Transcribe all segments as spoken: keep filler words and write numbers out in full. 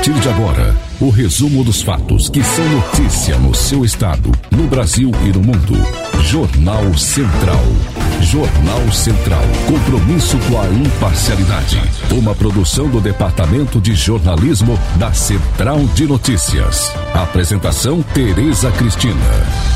partir de agora, o resumo dos fatos que são notícia no seu estado, no Brasil e no mundo. Jornal Central. Jornal Central. Compromisso com a imparcialidade. Uma produção do Departamento de Jornalismo da Central de Notícias. Apresentação: Tereza Cristina.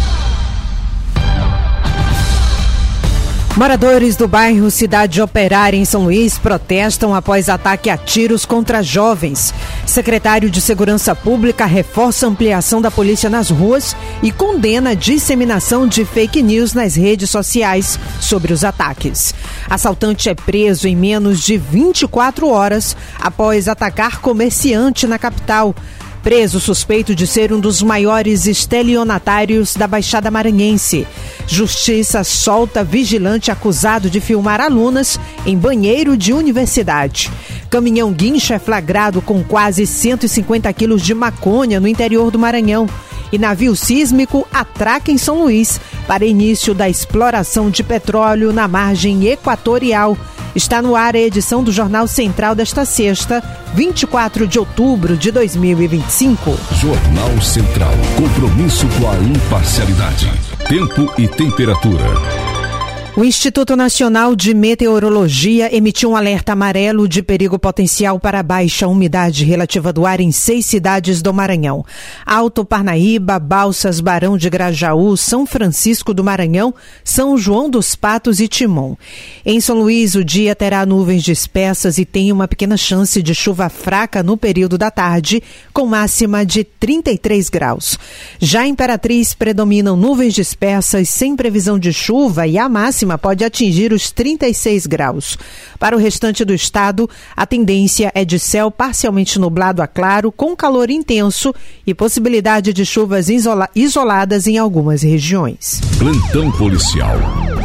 Moradores do bairro Cidade Operária, em São Luís, protestam após ataque a tiros contra jovens. Secretário de Segurança Pública reforça a ampliação da polícia nas ruas e condena a disseminação de fake news nas redes sociais sobre os ataques. Assaltante é preso em menos de vinte e quatro horas após atacar comerciante na capital. Preso suspeito de ser um dos maiores estelionatários da Baixada Maranhense. Justiça solta vigilante acusado de filmar alunas em banheiro de universidade. Caminhão guincho é flagrado com quase cento e cinquenta quilos de maconha no interior do Maranhão. E navio sísmico atraca em São Luís para início da exploração de petróleo na margem equatorial. Está no ar a edição do Jornal Central desta sexta, vinte e quatro de outubro de dois mil e vinte e cinco. Jornal Central. Compromisso com a imparcialidade. Tempo e temperatura. O Instituto Nacional de Meteorologia emitiu um alerta amarelo de perigo potencial para baixa umidade relativa do ar em seis cidades do Maranhão: Alto Parnaíba, Balsas, Barão de Grajaú, São Francisco do Maranhão, São João dos Patos e Timon. Em São Luís, o dia terá nuvens dispersas e tem uma pequena chance de chuva fraca no período da tarde, com máxima de trinta e três graus. Já em Imperatriz, predominam nuvens dispersas sem previsão de chuva e a máxima pode atingir os trinta e seis graus. Para o restante do estado, a tendência é de céu parcialmente nublado a claro, com calor intenso e possibilidade de chuvas isola- isoladas em algumas regiões. Plantão policial.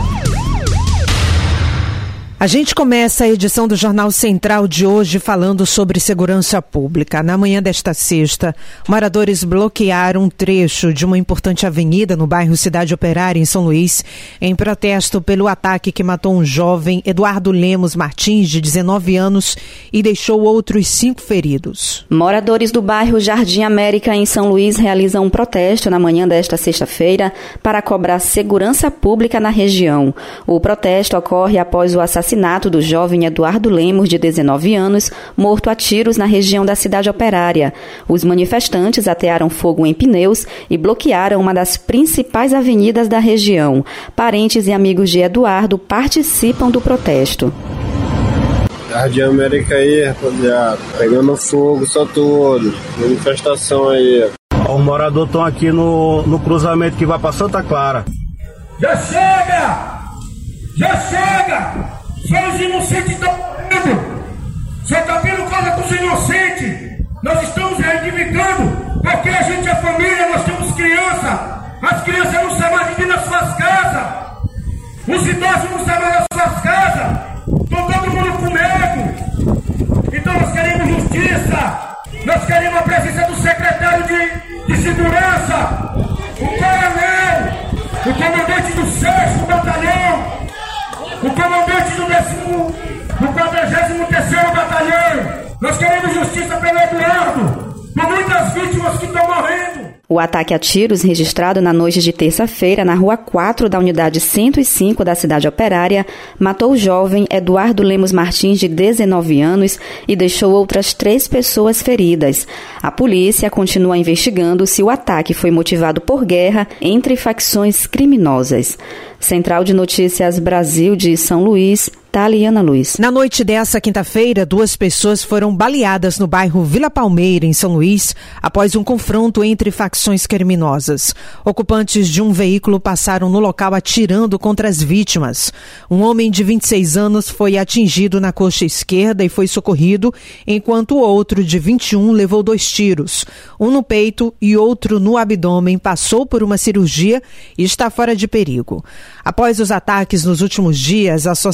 A gente começa a edição do Jornal Central de hoje falando sobre segurança pública. Na manhã desta sexta, moradores bloquearam um trecho de uma importante avenida no bairro Cidade Operária, em São Luís, em protesto pelo ataque que matou um jovem, Eduardo Lemos Martins, de dezenove anos, e deixou outros cinco feridos. Moradores do bairro Jardim América, em São Luís, realizam um protesto na manhã desta sexta-feira para cobrar segurança pública na região. O protesto ocorre após o assassinato assassinato do jovem Eduardo Lemos, de dezenove anos, morto a tiros na região da Cidade Operária. Os manifestantes atearam fogo em pneus e bloquearam uma das principais avenidas da região. Parentes e amigos de Eduardo participam do protesto. Jardim América aí, rapaziada, pegando fogo, só tudo, manifestação aí. Os moradores estão aqui no, no cruzamento que vai para Santa Clara. Já chega! Já chega! Só os inocentes estão morrendo. Você está vendo coisa dos inocentes? Nós estamos reivindicando, porque a gente é família, nós temos crianças. As crianças não sabem mais viver nas suas casas. Os idosos não sabem nas suas casas. Estão todo mundo com medo. Então nós queremos justiça. Nós queremos a presença do secretário de, de segurança, o coronel, o comandante do sexto batalhão, o comandante do décimo, do quadragésimo terceiro batalhão. Nós queremos justiça pelo Eduardo, por muitas vítimas que estão morrendo. O ataque a tiros, registrado na noite de terça-feira na Rua quatro da Unidade cento e cinco da Cidade Operária, matou o jovem Eduardo Lemos Martins, de dezenove anos, e deixou outras três pessoas feridas. A polícia continua investigando se o ataque foi motivado por guerra entre facções criminosas. Central de Notícias Brasil de São Luís, Taliana Luiz. Na noite dessa quinta-feira, duas pessoas foram baleadas no bairro Vila Palmeira, em São Luís, após um confronto entre facções criminosas. Ocupantes de um veículo passaram no local atirando contra as vítimas. Um homem de vinte e seis anos foi atingido na coxa esquerda e foi socorrido, enquanto o outro, de vinte e um, levou dois tiros. Um no peito e outro no abdômen, passou por uma cirurgia e está fora de perigo. Após os ataques nos últimos dias, associados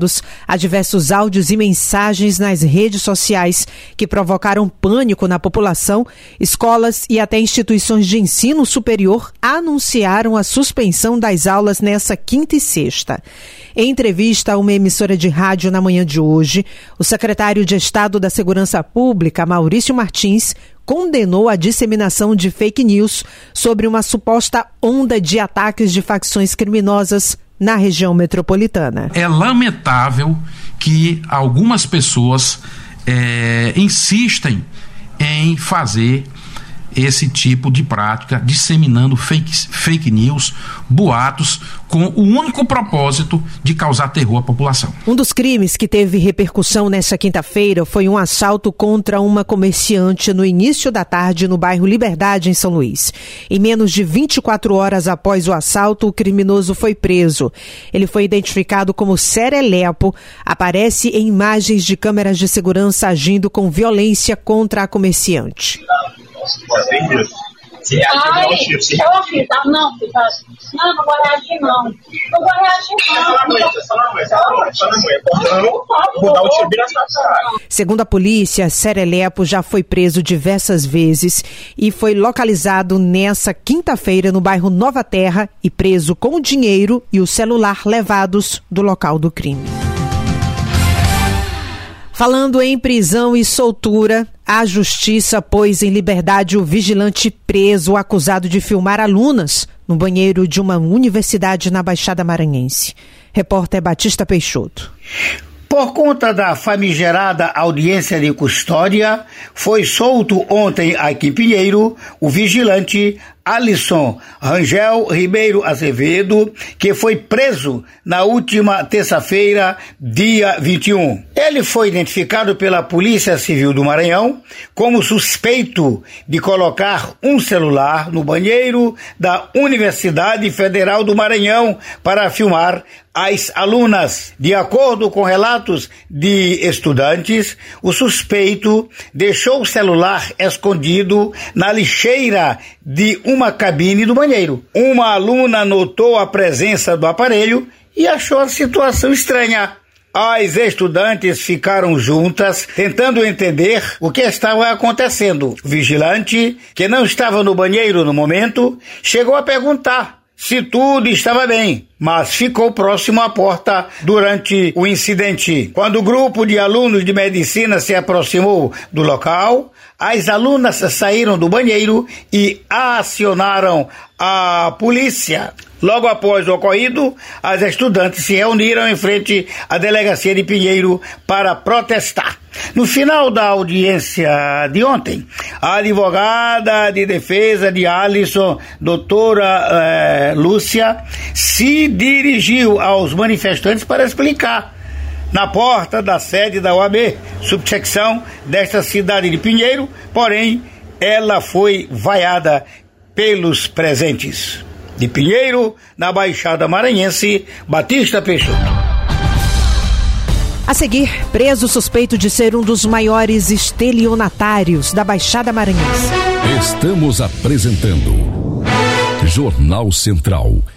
somados a diversos áudios e mensagens nas redes sociais que provocaram pânico na população, escolas e até instituições de ensino superior anunciaram a suspensão das aulas nessa quinta e sexta. Em entrevista a uma emissora de rádio na manhã de hoje, o secretário de Estado da Segurança Pública, Maurício Martins, condenou a disseminação de fake news sobre uma suposta onda de ataques de facções criminosas na região metropolitana. É lamentável que algumas pessoas é, insistem em fazer esse tipo de prática, disseminando fake, fake news, boatos, com o único propósito de causar terror à população. Um dos crimes que teve repercussão nesta quinta-feira foi um assalto contra uma comerciante no início da tarde no bairro Liberdade, em São Luís. Em menos de vinte e quatro horas após o assalto, o criminoso foi preso. Ele foi identificado como Serelepo, aparece em imagens de câmeras de segurança agindo com violência contra a comerciante. Você Ai, eu filho, tá? Não, filho, não, não vou reagir, não. Não vou reagir, não. Só não aguenta, só não aguenta, só não aguenta. Vou dar um tiro bem na sua cara. Segundo a polícia, Serelepo já foi preso diversas vezes e foi localizado nessa quinta-feira no bairro Nova Terra e preso com o dinheiro e o celular levados do local do crime. Falando em prisão e soltura, a justiça pôs em liberdade o vigilante preso acusado de filmar alunas no banheiro de uma universidade na Baixada Maranhense. Repórter Batista Peixoto. Por conta da famigerada audiência de custódia, foi solto ontem aqui em Pinheiro o vigilante Alisson Rangel Ribeiro Azevedo, que foi preso na última terça-feira, dia vinte e um. Ele foi identificado pela Polícia Civil do Maranhão como suspeito de colocar um celular no banheiro da Universidade Federal do Maranhão para filmar as alunas. De acordo com relatos de estudantes, o suspeito deixou o celular escondido na lixeira de uma cabine do banheiro. Uma aluna notou a presença do aparelho e achou a situação estranha. As estudantes ficaram juntas, tentando entender o que estava acontecendo. O vigilante, que não estava no banheiro no momento, chegou a perguntar se tudo estava bem, mas ficou próximo à porta durante o incidente. Quando o grupo de alunos de medicina se aproximou do local, as alunas saíram do banheiro e acionaram a polícia. Logo após o ocorrido, as estudantes se reuniram em frente à delegacia de Pinheiro para protestar. No final da audiência de ontem, a advogada de defesa de Alisson, doutora eh, Lúcia, se dirigiu aos manifestantes para explicar. Na porta da sede da O A B, subsecção desta cidade de Pinheiro, porém, ela foi vaiada pelos presentes. De Pinheiro, na Baixada Maranhense, Batista Peixoto. A seguir, preso suspeito de ser um dos maiores estelionatários da Baixada Maranhense. Estamos apresentando Jornal Central.